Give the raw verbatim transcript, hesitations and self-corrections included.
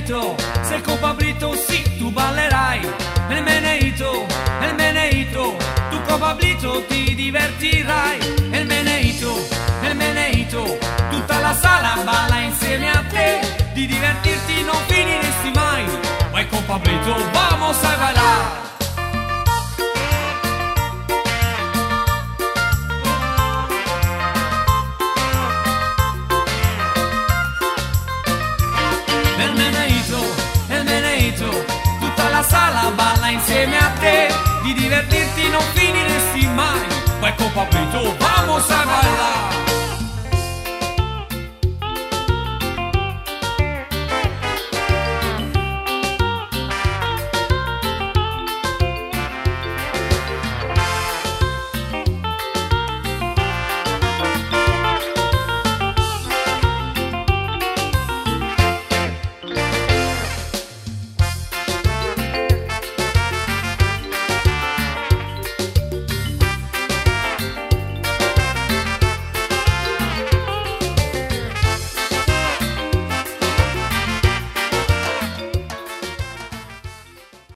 Meneito, se con Pablito sì tu ballerai. El Meneito, el Meneito, tu con Pablito ti divertirai. El Meneito, el Meneito, tutta la sala balla insieme a te. Di divertirti non finiresti mai. Vai con Pablito, vamos a bailar. La sala balla insieme a te, di divertirti non finiresti mai. Vai con Pablito, vamos a bailar.